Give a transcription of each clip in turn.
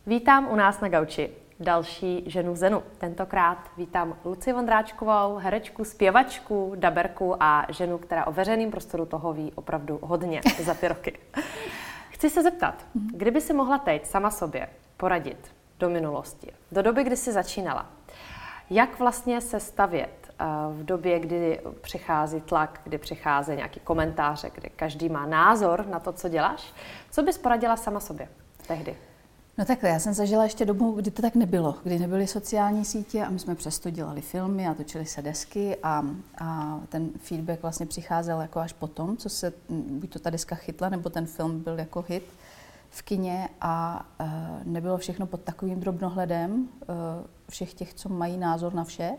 Vítám u nás na gauči další ženu v Zenu. Tentokrát vítám Lucii Vondráčkovou, herečku, zpěvačku, daberku a ženu, která o veřejném prostoru toho ví opravdu hodně za ty roky. Chci se zeptat, kdyby si mohla teď sama sobě poradit do minulosti, do doby, kdy jsi začínala, jak vlastně se stavět v době, kdy přichází tlak, kdy přichází nějaký komentáře, kdy každý má názor na to, co děláš, co bys poradila sama sobě tehdy? No takhle, já jsem zažila ještě dobu, kdy to tak nebylo, kdy nebyly sociální sítě a my jsme přesto dělali filmy a točili se desky a ten feedback vlastně přicházel jako až potom, co se buď to ta deska chytla, nebo ten film byl jako hit v kině a nebylo všechno pod takovým drobnohledem všech těch, co mají názor na vše.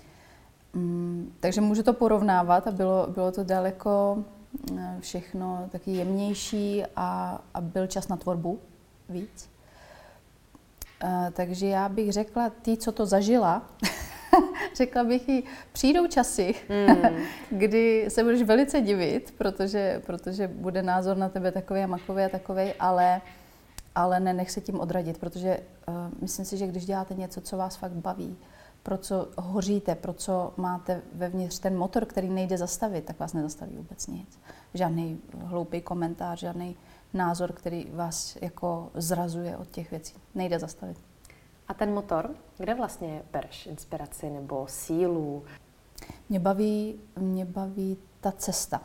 Takže můžu to porovnávat a bylo to daleko všechno taky jemnější a byl čas na tvorbu víc. Takže já bych řekla, ty, co to zažila, řekla bych jí, přijdou časy, kdy se budeš velice divit, protože bude názor na tebe takový a makový a takovej, ale nenech se tím odradit, protože myslím si, že když děláte něco, co vás fakt baví, pro co hoříte, pro co máte vevnitř ten motor, který nejde zastavit, tak vás nezastaví vůbec nic. Žádný hloupý komentář, žádný názor, který vás jako zrazuje od těch věcí. Nejde zastavit. A ten motor, kde vlastně bereš inspiraci nebo sílu? Mě baví ta cesta.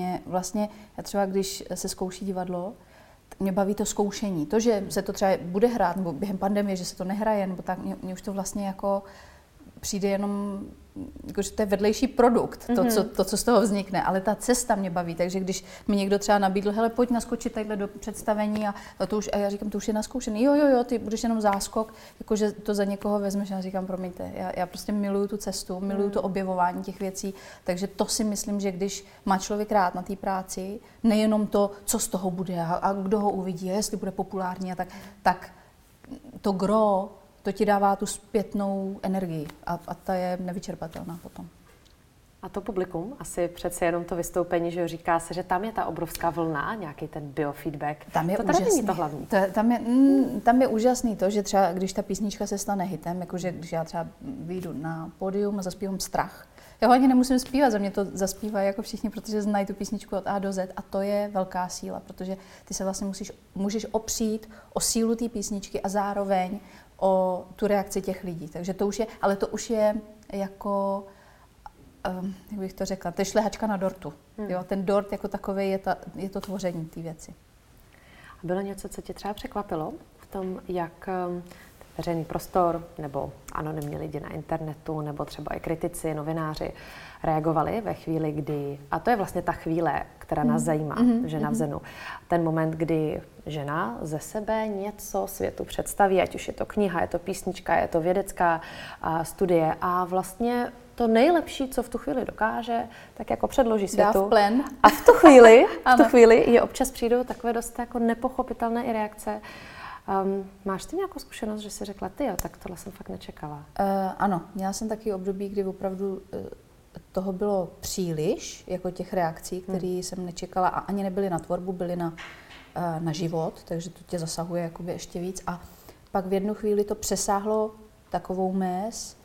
Já třeba, když se zkouší divadlo, mě baví to zkoušení. To, že se to třeba bude hrát, nebo během pandemie, že se to nehraje, nebo tak, mě už to vlastně jako přijde jenom, jako, že to je vedlejší produkt, to, co z toho vznikne, ale ta cesta mě baví, takže když mi někdo třeba nabídl, hele, pojď naskočit tadyhle do představení a já říkám, to už je naskoušený, jo, ty budeš jenom záskok, jakože to za někoho vezmeš a já říkám, promiňte, já prostě miluju tu cestu, miluju to objevování těch věcí, takže to si myslím, že když má člověk rád na té práci, nejenom to, co z toho bude a kdo ho uvidí, a jestli bude populární a tak to gro, to ti dává tu zpětnou energii a ta je nevyčerpatelná potom. A to publikum, asi přece jenom to vystoupení, že říká se, že tam je ta obrovská vlna, nějaký ten biofeedback. Tam je to tady není to hlavní. Tam je úžasný to, že třeba když ta písnička se stane hitem, jakože když já třeba vyjdu na pódium a zaspívám Strach, já ho ani nemusím zpívat, za mě to zaspívají jako všichni, protože znají tu písničku od A do Z a to je velká síla, protože ty se vlastně můžeš opřít o sílu té písničky a zároveň o tu reakci těch lidí. Takže to už je jako, jak bych to řekla, to je šlehačka na dortu. Jo? Ten dort jako takový je to tvoření té věci. A bylo něco, co tě třeba překvapilo v tom, jak veřejný prostor nebo anonymní lidi na internetu nebo třeba i kritici, novináři reagovali ve chvíli, kdy, a to je vlastně ta chvíle, která nás zajímá, žena v Zenu. Ten moment, kdy žena ze sebe něco světu představí, ať už je to kniha, je to písnička, je to vědecká studie a vlastně to nejlepší, co v tu chvíli dokáže, tak jako předloží světu. Dá v plen. A v tu chvíli je občas přijdou takové dost jako nepochopitelné i reakce. Máš ty nějakou zkušenost, že jsi řekla, tak tohle jsem fakt nečekala? Ano, měla jsem taky období, kdy opravdu toho bylo příliš, jako těch reakcí, které jsem nečekala a ani nebyly na tvorbu, byly na život, takže to tě zasahuje jakoby ještě víc. A pak v jednu chvíli to přesáhlo takovou mez,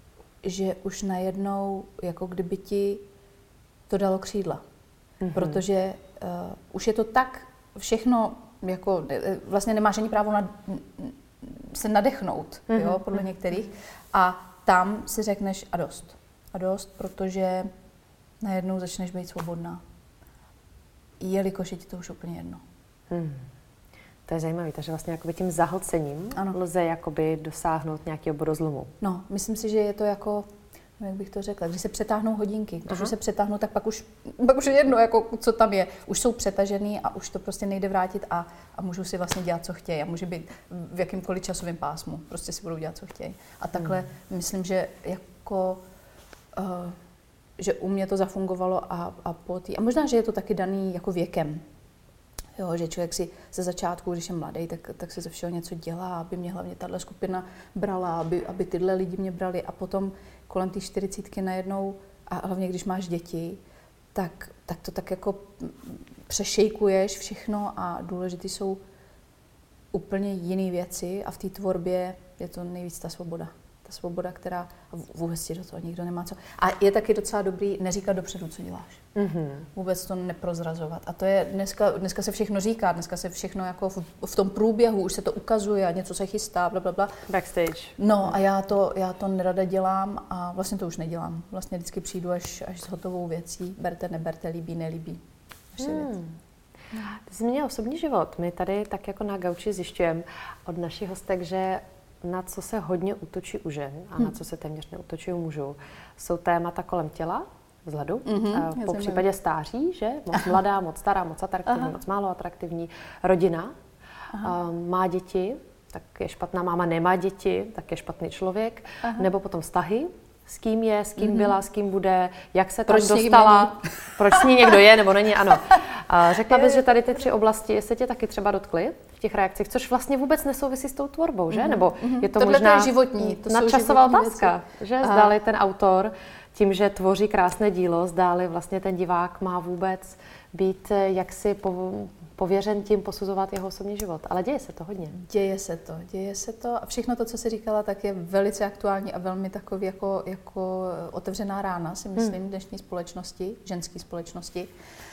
že už najednou, jako kdyby ti to dalo křídla. Protože už je to tak všechno, jako vlastně nemáš ani právo se nadechnout, jo, podle některých. A tam si řekneš a dost. A dost, protože najednou začneš být svobodná. Jelikož je ti to už úplně jedno. To je zajímavé, takže vlastně jakoby tím zahlcením lze jakoby dosáhnout nějakého bodozlomu. No, myslím si, že je to jako, jak bych to řekla, když se přetáhnou hodinky. Když už se přetáhnou, tak pak už je jedno, jako, co tam je. Už jsou přetažený a už to prostě nejde vrátit a můžou si vlastně dělat, co chtějí. A může být v jakýmkoliv časovém pásmu. Prostě si budou dělat, co chtějí. A takhle myslím, že jako že u mě to zafungovalo a možná, že je to taky daný jako věkem. Jo, že člověk si ze začátku, když je mladý, tak si ze všeho něco dělá, aby mě hlavně tahle skupina brala, aby tyhle lidi mě brali a potom kolem té 40 najednou, a hlavně když máš děti, tak to tak jako přešejkuješ všechno a důležitý jsou úplně jiné věci a v té tvorbě je to nejvíc ta svoboda. Ta svoboda, která vůbec ti do toho nikdo nemá co. A je taky docela dobrý neříkat dopředu, co děláš. Vůbec to neprozrazovat. A to je dneska se všechno říká, dneska se všechno jako v tom průběhu už se to ukazuje a něco se chystá, blablabla. Backstage. No a já to nerada dělám a vlastně to už nedělám. Vlastně vždycky přijdu až s hotovou věcí. Berte, neberte, líbí, nelíbí. Ty jsi měla osobní život. My tady tak jako na gauči zjišťujeme od našich hostek, že na co se hodně útočí u žen a na co se téměř neútočí u mužů, jsou témata kolem těla, vzhledu, po případě stáří, že? Moc mladá, moc stará, moc atraktivní, moc málo atraktivní, rodina, má děti, tak je špatná máma, nemá děti, tak je špatný člověk, nebo potom vztahy, s kým je, s kým byla, s kým bude, jak se tam dostala, proč s ní někdo je nebo není, ano. Řekla bys, že tady ty 3 oblasti se tě taky třeba dotkly v těch reakcích, což vlastně vůbec nesouvisí s tou tvorbou, že? Nebo je to tohle možná je životní, nadčasová otázka, že zdáli ten autor tím, že tvoří krásné dílo, zdáli vlastně ten divák má vůbec být jaksi pověřen tím posuzovat jeho osobní život. Ale děje se to hodně. Děje se to a všechno to, co jsi říkala, tak je velice aktuální a velmi takový jako otevřená rána, si myslím, dnešní společnosti, ženské společnosti.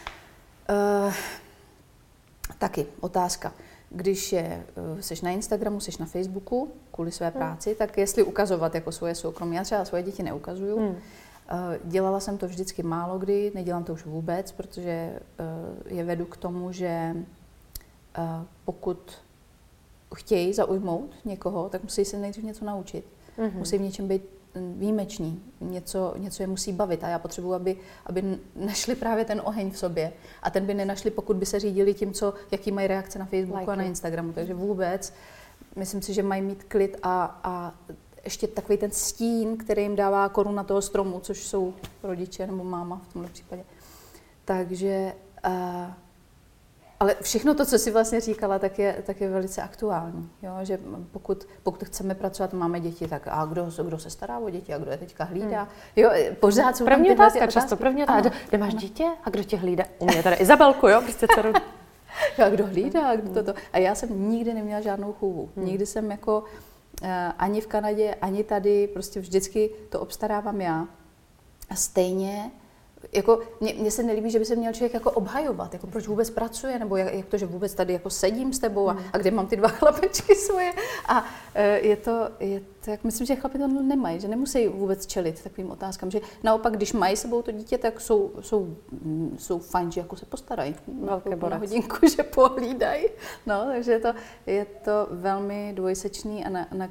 Taky otázka. Když seš na Instagramu, seš na Facebooku kvůli své práci, tak jestli ukazovat jako svoje soukromí. Já třeba svoje děti neukazuju. Dělala jsem to vždycky málo kdy, nedělám to už vůbec, protože je vedu k tomu, že pokud chtějí zaujmout někoho, tak musí se nejdřív něco naučit. Musí v něčem být výjimeční, něco je musí bavit a já potřebuji, aby našli právě ten oheň v sobě a ten by nenašli, pokud by se řídili tím, jaký mají reakce na Facebooku a na Instagramu. Takže vůbec, myslím si, že mají mít klid a ještě takový ten stín, který jim dává koruna toho stromu, což jsou rodiče nebo máma v tomhle případě. Takže, ale všechno to, co jsi vlastně říkala, tak je velice aktuální. Jo? Že pokud chceme pracovat, máme děti, tak a kdo se stará o děti a kdo je teďka hlídá? Jo, pořád jsou první otázka často, kde máš dítě a kdo tě hlídá? U mě teda Izabelku, jo, prostě dceru. A kdo hlídá? Kdo toto? A já jsem nikdy neměla žádnou chůvu. Nikdy jsem jako ani v Kanadě, ani tady, prostě vždycky to obstarávám já. A stejně, jako mně se nelíbí, že by se měl člověk jako obhajovat, jako proč vůbec pracuje, nebo jak to, že vůbec tady jako sedím s tebou a kde mám ty 2 chlapečky svoje. A je to, jak myslím, že chlapi to nemají, že nemusí vůbec čelit takovým otázkám, že naopak, když mají sebou to dítě, tak jsou fajn, že jako se postarají na hodinku, že pohlídají. No, takže je to velmi dvojsečný a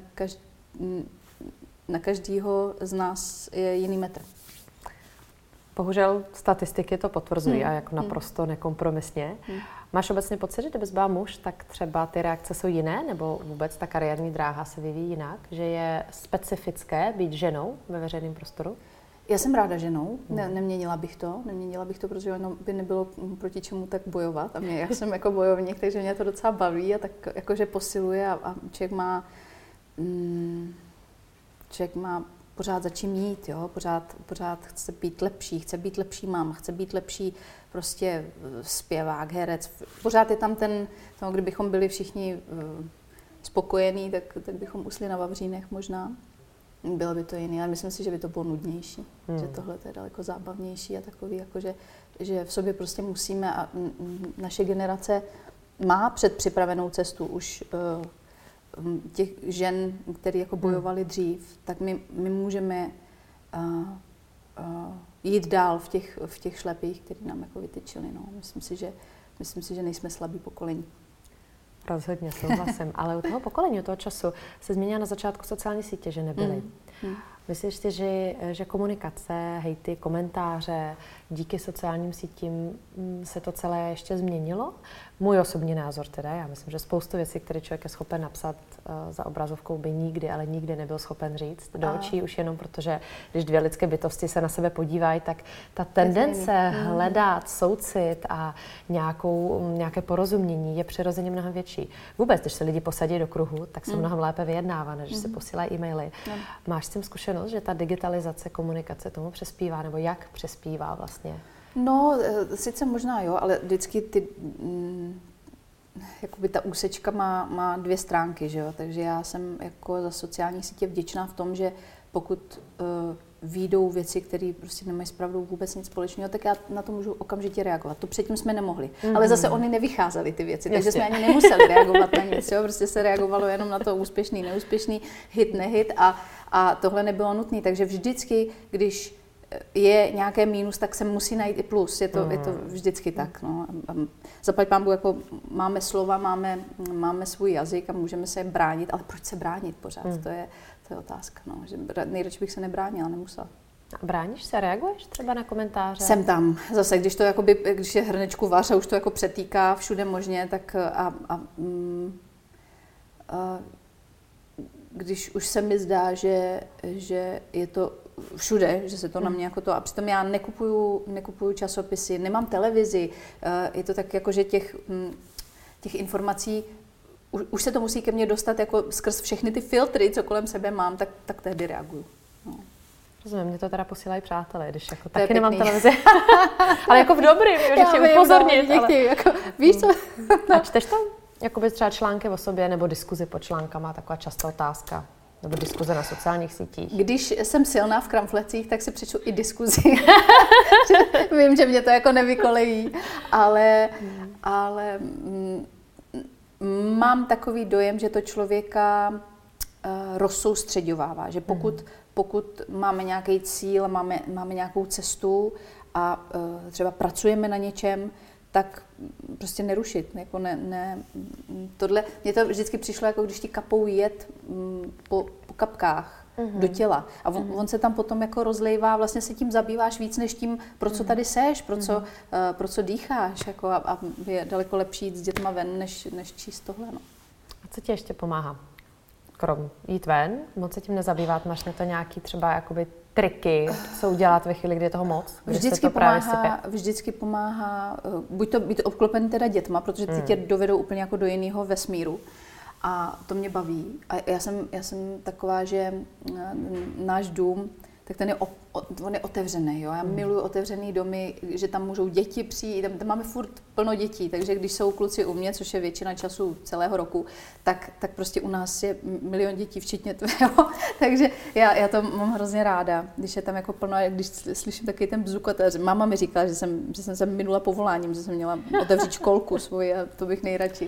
na každýho z nás je jiný metr. Bohužel statistiky to potvrzují a jako naprosto nekompromisně. Máš obecně pocit, že kdybys byla muž, tak třeba ty reakce jsou jiné, nebo vůbec ta kariérní dráha se vyvíjí jinak? Že je specifické být ženou ve veřejném prostoru? Já jsem ráda ženou, neměnila bych to, protože ono by nebylo proti čemu tak bojovat. A já jsem jako bojovník, takže mě to docela baví a tak jakože posiluje a člověk má pořád za čím jít, jo? Pořád chce být lepší máma, chce být lepší prostě zpěvák, herec. Pořád je tam kdybychom byli všichni spokojení, tak bychom usli na vavřínech možná. Bylo by to jiné, ale myslím si, že by to bylo nudnější. Že tohle je daleko zábavnější a takový, jakože, že v sobě prostě musíme a naše generace má předpřipravenou cestu už těch žen, které jako bojovali dřív, tak my můžeme jít dál v těch šlepích, které nám jako vytyčili. No. Myslím si, že nejsme slabý pokolení. Rozhodně, souhlasím. Ale u toho pokolení, u toho času se změnila na začátku sociální sítě, že nebyly. Myslíš si, že komunikace, hejty, komentáře, díky sociálním sítím se to celé ještě změnilo? Můj osobní názor teda, já myslím, že spoustu věcí, které člověk je schopen napsat za obrazovkou, by nikdy, ale nikdy nebyl schopen říct do očí, už jenom protože, když 2 lidské bytosti se na sebe podívají, tak ta tendence hledat soucit a nějaké porozumění je přirozeně mnohem větší. Vůbec, když se lidi posadí do kruhu, tak jsou mnohem lépe vyjednávané, že si posílají e-maily. Máš s tím zkušenost, že ta digitalizace komunikace tomu přispívá, nebo jak přispívá vlastně? No, sice možná jo, ale vždycky jakoby ta úsečka má 2 stránky, že jo? Takže já jsem jako za sociální sítě vděčná v tom, že pokud výjdou věci, které prostě nemají s pravdou vůbec nic společného, tak já na to můžu okamžitě reagovat. To předtím jsme nemohli. Ale zase ony nevycházely ty věci, takže jsme ani nemuseli reagovat na nic. Jo? Prostě se reagovalo jenom na to úspěšný, neúspěšný, hit, nehit a tohle nebylo nutné. Takže vždycky, když je nějaké mínus, tak se musí najít i plus. Je to vždycky tak. No. Zaplať pánbůh, jako máme slova, máme svůj jazyk a můžeme se bránit, ale proč se bránit pořád? To je otázka. No. Že nejradši bych se nebránila, nemusela. Bráníš se, reaguješ třeba na komentáře? Jsem tam. Zase, když je hrnečku vař a už to jako přetýká všude možně, tak když už se mi zdá, že je to všude, že se to na mě jako to, a přitom já nekupuju časopisy, nemám televizi, je to tak jako, že těch informací už se to musí ke mně dostat jako skrz všechny ty filtry, co kolem sebe mám, tak tehdy reaguju. No. Rozumím, mě to teda posílají přátelé, když jako taky nemám televizi. Ale jako v dobrým, že chtějí upozornit. No, ale... jako, víš co? A čteš tam jakoby třeba články o sobě nebo diskuzi pod článkama, taková častá otázka? Nebo diskuze na sociálních sítích? Když jsem silná v kramflecích, tak si přečtu i diskuzi. Vím, že mě to jako nevykolejí, ale mám takový dojem, že to člověka rozsoustředovává, že pokud máme nějaký cíl, máme nějakou cestu a třeba pracujeme na něčem, tak prostě nerušit. Jako tohle, mně to vždycky přišlo, jako když ti kapou jed po kapkách do těla. A on se tam potom jako rozlejvá, vlastně se tím zabýváš víc než tím, pro co tady seš, pro co dýcháš. Jako a je daleko lepší jít s dětma ven, než číst tohle. No. A co ti ještě pomáhá? Krom jít ven, moc se tím nezabývat, máš na to nějaký třeba jakoby triky, co udělat ve chvíli, kdy je toho moc? Vždycky pomáhá, buď to být obklopený teda dětma, protože ty tě dovedou úplně jako do jiného vesmíru. A to mě baví. A já jsem taková, že náš dům, tak on je otevřený. Jo? Já miluji otevřený domy, že tam můžou děti přijít. Tam máme furt plno dětí, takže když jsou kluci u mě, což je většina času celého roku, tak prostě u nás je milion dětí, včetně tvého. Takže já to mám hrozně ráda, když je tam jako plno, když slyším taky ten bzukat. Máma mi říkala, že jsem se minula povoláním, že jsem měla otevřít školku svoji a to bych nejradši.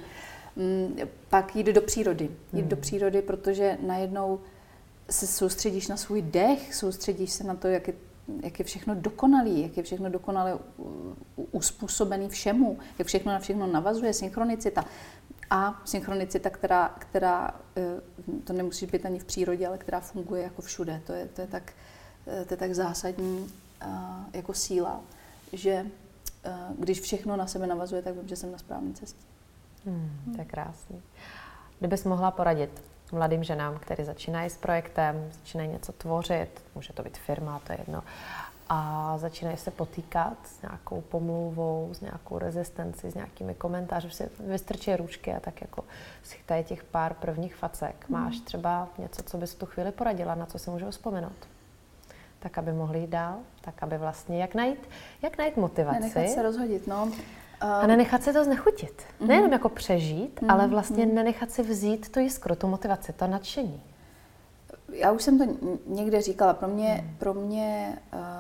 Pak jít do přírody. Jít do přírody, protože najednou se soustředíš na svůj dech, soustředíš se na to, jak je všechno dokonalý, jak je všechno dokonale uspůsobený všemu, jak všechno na všechno navazuje, synchronicita. A synchronicita, která to nemusí být ani v přírodě, ale která funguje jako všude. To je tak zásadní jako síla, že když všechno na sebe navazuje, tak vím, že jsem na správné cestě. To je krásný. Kdybys mohla poradit mladým ženám, které začínají s projektem, začínají něco tvořit, může to být firma, to je jedno, a začínají se potýkat s nějakou pomluvou, s nějakou rezistencí, s nějakými komentáři, že si vystrčí ručky a tak jako si chytají těch pár prvních facek. Máš třeba něco, co bys v tu chvíli poradila, na co si můžou vzpomenout? Tak, aby mohli jít dál, tak, aby vlastně, jak najít motivaci? Nenechat se rozhodit, no. A nenechat se to znechutit. Nejenom jako přežít, ale vlastně nenechat si vzít tu jiskru, tu motivaci, to nadšení. Já už jsem to někde říkala. Pro mě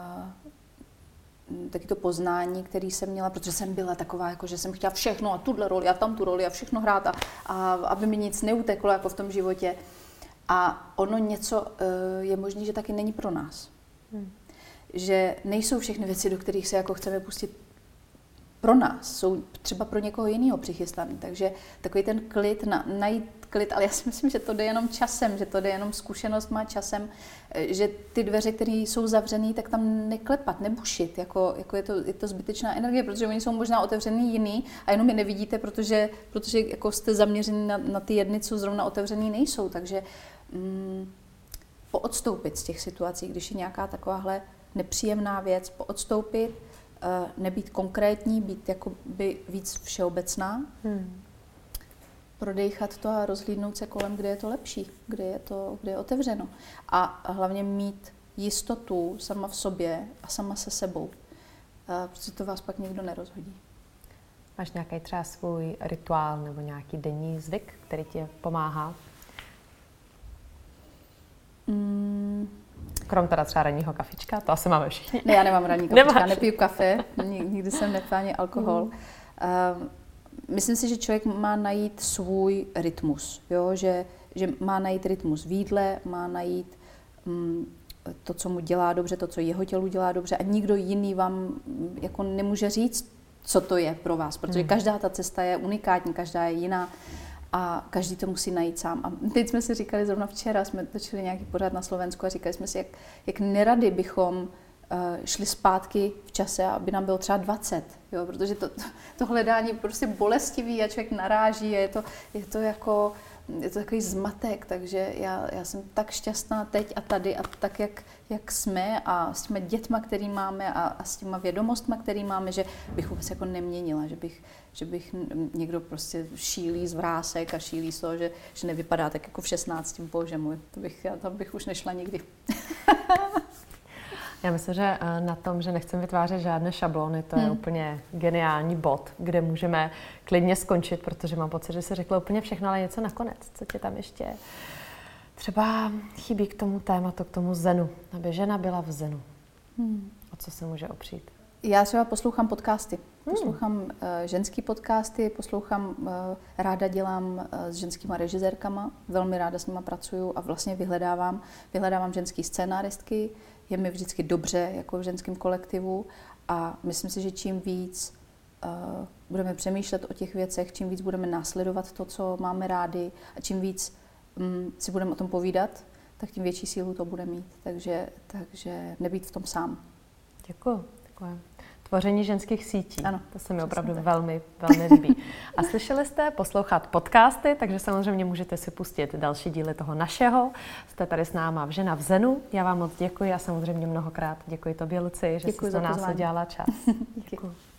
taky to poznání, který jsem měla, protože jsem byla taková, jako, že jsem chtěla všechno a tuhle roli a tam tu roli a všechno hrát a aby mi nic neuteklo jako v tom životě. A ono něco je možné, že taky není pro nás. Že nejsou všechny věci, do kterých se jako chceme pustit pro nás, jsou třeba pro někoho jiného přichystaný. Takže takový ten klid, najít klid, ale já si myslím, že to jde jenom časem, že to jde jenom zkušenost má časem, že ty dveře, které jsou zavřený, tak tam neklepat, nebušit, jako je to zbytečná energie, protože oni jsou možná otevřený jiný a jenom je nevidíte, protože jako jste zaměření na ty jedny, co zrovna otevřený nejsou. Takže poodstoupit z těch situací, když je nějaká takováhle nepříjemná věc, poodstoupit, nebýt konkrétní, být jakoby víc všeobecná, prodejchat to a rozhlídnout se kolem, kde je to lepší, kde je otevřeno. A hlavně mít jistotu sama v sobě a sama se sebou, protože to vás pak nikdo nerozhodí. Máš nějaký třeba svůj rituál nebo nějaký denní zvyk, který ti pomáhá? Krom teda třeba ranního kafička, to asi máme všichni. Ne, já nemám ranní kafička, nepiju kafe, nikdy jsem nepila ani alkohol. Myslím si, že člověk má najít svůj rytmus, jo? Že má najít rytmus v jídle, má najít to, co mu dělá dobře, to, co jeho tělu dělá dobře a nikdo jiný vám jako nemůže říct, co to je pro vás, protože každá ta cesta je unikátní, každá je jiná a každý to musí najít sám. A teď jsme si říkali, zrovna včera jsme točili nějaký pořad na Slovensku a říkali jsme si, jak nerady bychom šli zpátky v čase, aby nám bylo třeba 20, jo? Protože to hledání je prostě bolestivý a člověk naráží, je to takový zmatek, takže já jsem tak šťastná teď a tady a tak, jak jsme a s těma dětma, který máme a s těma vědomostma, který máme, že bych vůbec jako neměnila, že bych někdo prostě šílí z vrásek a šílí z toho, že nevypadá tak jako v 16, bože můj, tam bych už nešla nikdy. Já myslím, že na tom, že nechceme vytvářet žádné šablony, to je úplně geniální bod, kde můžeme klidně skončit, protože mám pocit, že jsi řekla úplně všechno, ale něco nakonec. Co ti tam ještě třeba chybí k tomu tématu, k tomu zenu, aby žena byla v zenu? O co se může opřít? Já třeba poslouchám podcasty. Poslouchám ženský podcasty, ráda dělám s ženskýma režisérkama, velmi ráda s nima pracuju a vlastně vyhledávám ženský scénáristky. Je mi vždycky dobře jako v ženském kolektivu a myslím si, že čím víc budeme přemýšlet o těch věcech, čím víc budeme následovat to, co máme rádi a čím víc si budeme o tom povídat, tak tím větší sílu to bude mít. Takže nebýt v tom sám. Děkuji. Tvoření ženských sítí. Ano, to se mi opravdu velmi, velmi líbí. A slyšeli jste poslouchat podcasty, takže samozřejmě můžete si pustit další díly toho našeho. Jste tady s náma v Žena v Zenu. Já vám moc děkuji a samozřejmě mnohokrát děkuji tobě, Luci, že jsi na nás udělala čas. Děkuji.